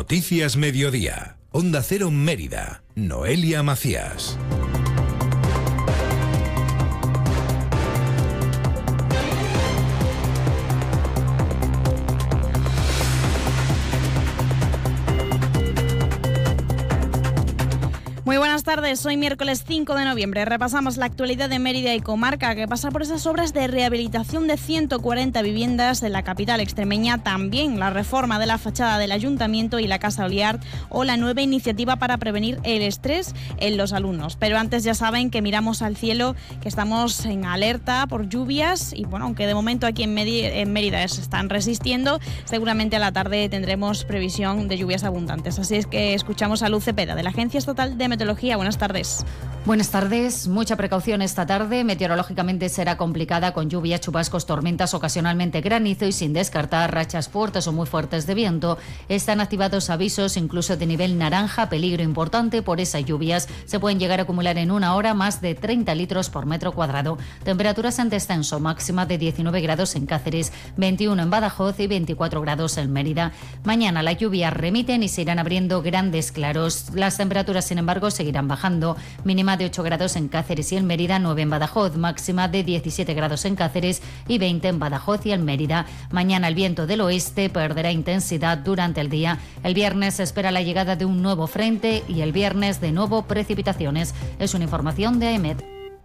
Noticias Mediodía. Onda Cero Mérida. Noelia Macías. Muy buenas tardes, hoy miércoles 5 de noviembre repasamos la actualidad de Mérida y comarca, que pasa por esas obras de rehabilitación de 140 viviendas en la capital extremeña, también la reforma de la fachada del ayuntamiento y la Casa Oliart o la nueva iniciativa para prevenir el estrés en los alumnos. Pero antes ya saben que miramos al cielo, que estamos en alerta por lluvias y bueno, aunque de momento aquí en Mérida se están resistiendo, seguramente a la tarde tendremos previsión de lluvias abundantes. Así es que escuchamos a Luz Cepeda de la Agencia Estatal de Meteorología. Buenas tardes. Buenas tardes. Mucha precaución esta tarde. Meteorológicamente será complicada con lluvia, chubascos, tormentas, ocasionalmente granizo y sin descartar rachas fuertes o muy fuertes de viento. Están activados avisos incluso de nivel naranja, peligro importante por esas lluvias. Se pueden llegar a acumular en una hora más de 30 litros por metro cuadrado. Temperaturas en descenso, máxima de 19 grados en Cáceres, 21 en Badajoz y 24 grados en Mérida. Mañana las lluvias remiten y se irán abriendo grandes claros. Las temperaturas, sin embargo, seguirán bajando. Mínima de 8 grados en Cáceres y en Mérida, 9 en Badajoz, máxima de 17 grados en Cáceres y 20 en Badajoz y en Mérida. Mañana el viento del oeste perderá intensidad durante el día. El viernes se espera la llegada de un nuevo frente y el viernes de nuevo precipitaciones. Es una información de AEMET.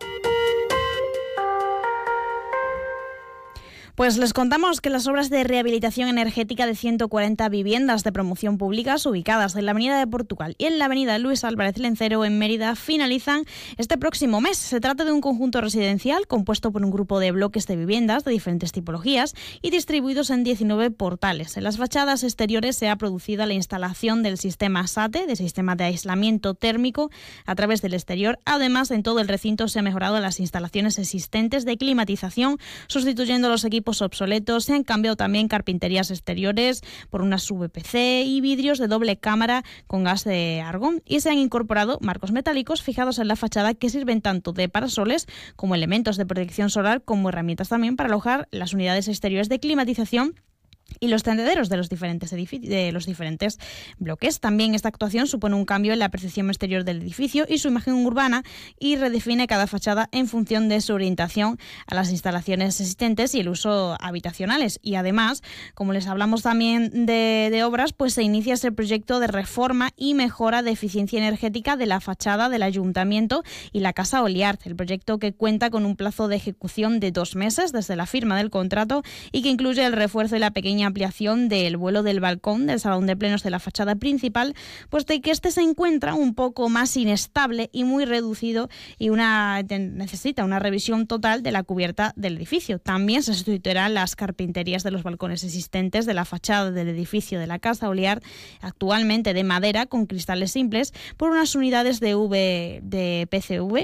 Pues les contamos que las obras de rehabilitación energética de 140 viviendas de promoción públicas ubicadas en la Avenida de Portugal y en la Avenida Luis Álvarez Lencero en Mérida finalizan este próximo mes. Se trata de un conjunto residencial compuesto por un grupo de bloques de viviendas de diferentes tipologías y distribuidos en 19 portales. En las fachadas exteriores se ha producido la instalación del sistema SATE, de sistema de aislamiento térmico, a través del exterior. Además, en todo el recinto se han mejorado las instalaciones existentes de climatización, sustituyendo los equipos obsoletos. Se han cambiado también carpinterías exteriores por unas VPC y vidrios de doble cámara con gas de argón, y se han incorporado marcos metálicos fijados en la fachada que sirven tanto de parasoles como elementos de protección solar, como herramientas también para alojar las unidades exteriores de climatización y los tendederos de los diferentes bloques. También esta actuación supone un cambio en la percepción exterior del edificio y su imagen urbana, y redefine cada fachada en función de su orientación a las instalaciones existentes y el uso habitacionales. Y además, como les hablamos también de obras, pues se inicia ese proyecto de reforma y mejora de eficiencia energética de la fachada del ayuntamiento y la Casa Oliart. El proyecto, que cuenta con un plazo de ejecución de 2 meses desde la firma del contrato y que incluye el refuerzo y la pequeña ampliación del vuelo del balcón del salón de plenos de la fachada principal, pues de que este se encuentra un poco más inestable y muy reducido y necesita una revisión total de la cubierta del edificio. También se sustituirán las carpinterías de los balcones existentes de la fachada del edificio de la Casa Oliart, actualmente de madera con cristales simples, por unas unidades de PVC,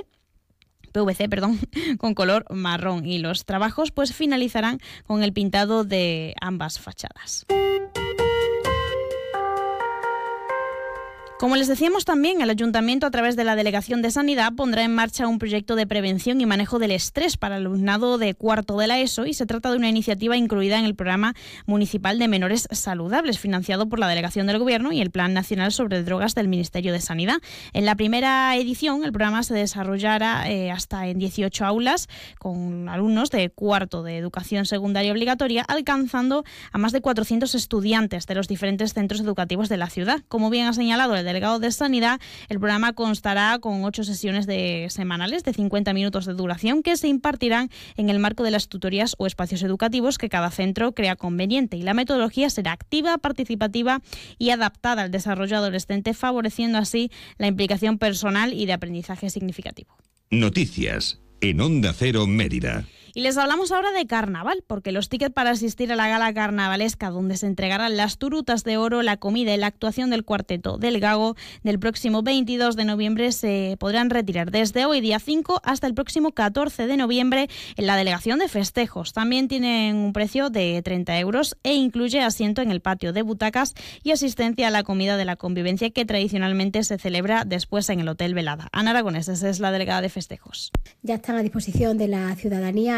con color marrón, y los trabajos pues finalizarán con el pintado de ambas fachadas. Como les decíamos también, el Ayuntamiento, a través de la Delegación de Sanidad, pondrá en marcha un proyecto de prevención y manejo del estrés para el alumnado de cuarto de la ESO, y se trata de una iniciativa incluida en el Programa Municipal de Menores Saludables, financiado por la Delegación del Gobierno y el Plan Nacional sobre Drogas del Ministerio de Sanidad. En la primera edición, el programa se desarrollará hasta en 18 aulas con alumnos de cuarto de educación secundaria obligatoria, alcanzando a más de 400 estudiantes de los diferentes centros educativos de la ciudad. Como bien ha señalado el delegado de Sanidad, el programa constará con 8 sesiones semanales de 50 minutos de duración, que se impartirán en el marco de las tutorías o espacios educativos que cada centro crea conveniente, y la metodología será activa, participativa y adaptada al desarrollo adolescente, favoreciendo así la implicación personal y de aprendizaje significativo. Noticias en Onda Cero Mérida. Y les hablamos ahora de carnaval, porque los tickets para asistir a la gala carnavalesca, donde se entregarán las turutas de oro, la comida y la actuación del cuarteto del Gago del próximo 22 de noviembre, se podrán retirar desde hoy, día 5, hasta el próximo 14 de noviembre en la Delegación de Festejos. También tienen un precio de 30 euros e incluye asiento en el patio de butacas y asistencia a la comida de la convivencia, que tradicionalmente se celebra después en el Hotel Velada. Ana Aragonés, esa es la delegada de Festejos. Ya están a disposición de la ciudadanía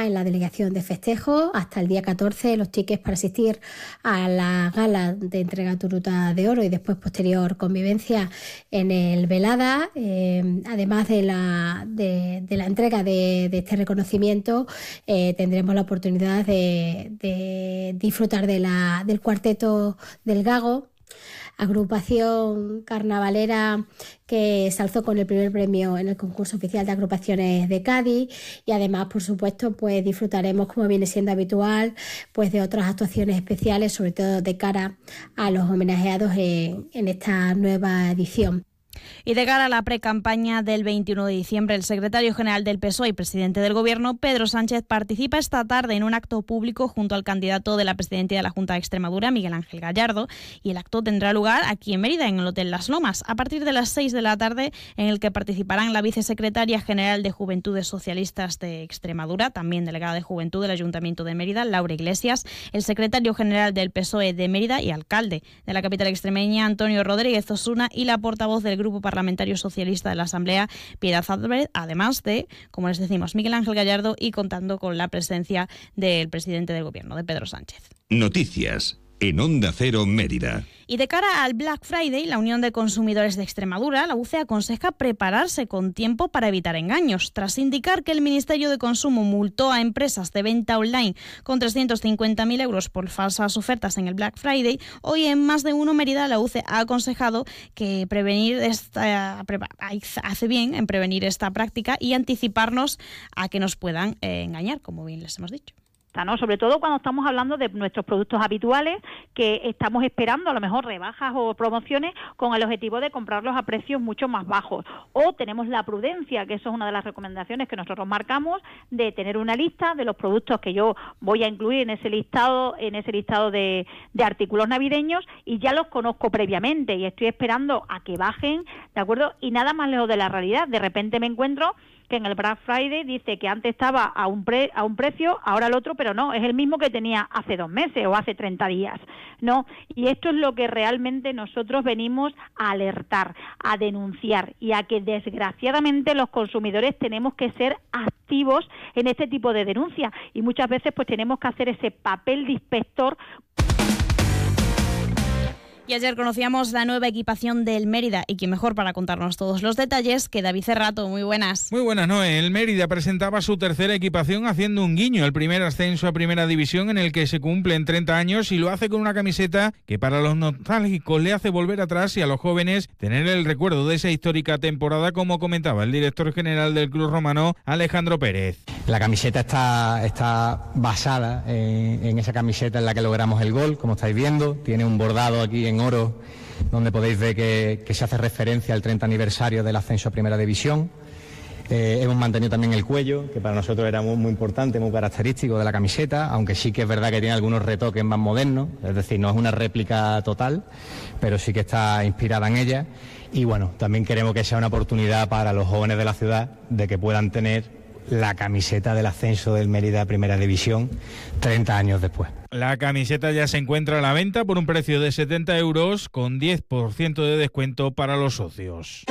en la delegación de festejos. Hasta el día 14 los tickets para asistir a la gala de entrega turuta de oro y después posterior convivencia en el Velada. Además de la entrega de este reconocimiento, tendremos la oportunidad de disfrutar del cuarteto del Gago, agrupación carnavalera que se alzó con el primer premio en el concurso oficial de agrupaciones de Cádiz, y además, por supuesto, pues disfrutaremos, como viene siendo habitual, pues de otras actuaciones especiales, sobre todo de cara a los homenajeados en esta nueva edición. Y de cara a la precampaña del 21 de diciembre, el secretario general del PSOE y presidente del Gobierno, Pedro Sánchez, participa esta tarde en un acto público junto al candidato de la presidencia de la Junta de Extremadura, Miguel Ángel Gallardo, y el acto tendrá lugar aquí en Mérida, en el Hotel Las Lomas, a partir de las 6 de la tarde, en el que participarán la vicesecretaria general de Juventudes Socialistas de Extremadura, también delegada de Juventud del Ayuntamiento de Mérida, Laura Iglesias, el secretario general del PSOE de Mérida y alcalde de la capital extremeña, Antonio Rodríguez Osuna, y la portavoz del Grupo Parlamentario Socialista de la Asamblea, Piedad Álvarez, además de, como les decimos, Miguel Ángel Gallardo, y contando con la presencia del presidente del Gobierno, de Pedro Sánchez. Noticias en Onda Cero Mérida. Y de cara al Black Friday, la Unión de Consumidores de Extremadura, la UCE, aconseja prepararse con tiempo para evitar engaños. Tras indicar que el Ministerio de Consumo multó a empresas de venta online con 350.000 euros por falsas ofertas en el Black Friday, hoy en Más de Uno Mérida, la UCE ha aconsejado que hace bien en prevenir esta práctica y anticiparnos a que nos puedan engañar, como bien les hemos dicho, ¿no? Sobre todo cuando estamos hablando de nuestros productos habituales, que estamos esperando a lo mejor rebajas o promociones con el objetivo de comprarlos a precios mucho más bajos. O tenemos la prudencia, que eso es una de las recomendaciones que nosotros marcamos, de tener una lista de los productos que yo voy a incluir en ese listado de artículos navideños, y ya los conozco previamente y estoy esperando a que bajen, ¿de acuerdo? Y nada más lejos de la realidad. De repente me encuentro que en el Black Friday dice que antes estaba a un precio, ahora el otro, pero no, es el mismo que tenía hace 2 meses o hace 30 días, ¿no? Y esto es lo que realmente nosotros venimos a alertar, a denunciar, y a que desgraciadamente los consumidores tenemos que ser activos en este tipo de denuncias, y muchas veces pues tenemos que hacer ese papel de inspector. Y ayer conocíamos la nueva equipación del Mérida, y quien mejor para contarnos todos los detalles que David Cerrato. Muy buenas. Muy buenas, Noé. El Mérida presentaba su tercera equipación haciendo un guiño al primer ascenso a Primera División, en el que se cumplen 30 años, y lo hace con una camiseta que para los nostálgicos le hace volver atrás, y a los jóvenes tener el recuerdo de esa histórica temporada, como comentaba el director general del club romano, Alejandro Pérez. La camiseta está basada en esa camiseta en la que logramos el gol, como estáis viendo. Tiene un bordado aquí en oro, donde podéis ver que se hace referencia al 30 aniversario del ascenso a Primera División. Hemos mantenido también el cuello, que para nosotros era muy importante, muy característico de la camiseta, aunque sí que es verdad que tiene algunos retoques más modernos, es decir, no es una réplica total, pero sí que está inspirada en ella. Y bueno, también queremos que sea una oportunidad para los jóvenes de la ciudad de que puedan tener la camiseta del ascenso del Mérida a Primera División 30 años después. La camiseta ya se encuentra a la venta por un precio de 70 euros, con 10% de descuento para los socios.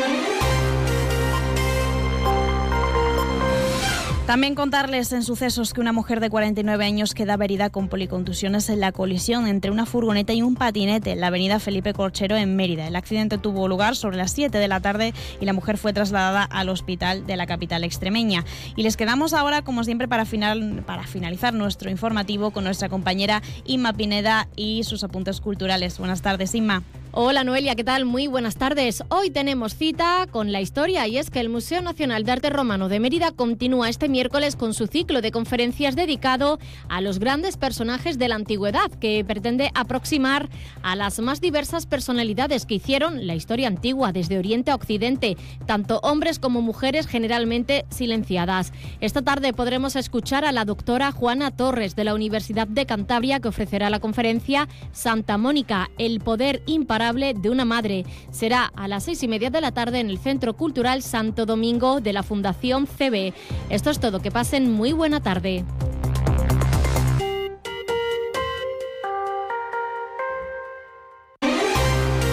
También contarles en sucesos que una mujer de 49 años queda herida con policontusiones en la colisión entre una furgoneta y un patinete en la avenida Felipe Corchero en Mérida. El accidente tuvo lugar sobre las 7 de la tarde y la mujer fue trasladada al hospital de la capital extremeña. Y les quedamos ahora, como siempre, para finalizar nuestro informativo con nuestra compañera Inma Pineda y sus apuntes culturales. Buenas tardes, Inma. Hola Noelia, ¿qué tal? Muy buenas tardes. Hoy tenemos cita con la historia, y es que el Museo Nacional de Arte Romano de Mérida continúa este miércoles con su ciclo de conferencias dedicado a los grandes personajes de la antigüedad, que pretende aproximar a las más diversas personalidades que hicieron la historia antigua desde Oriente a Occidente, tanto hombres como mujeres generalmente silenciadas. Esta tarde podremos escuchar a la doctora Juana Torres de la Universidad de Cantabria, que ofrecerá la conferencia Santa Mónica, el poder imparable de una madre. Será a las 6:30 de la tarde en el Centro Cultural Santo Domingo de la Fundación CB. Esto es todo, que pasen muy buena tarde.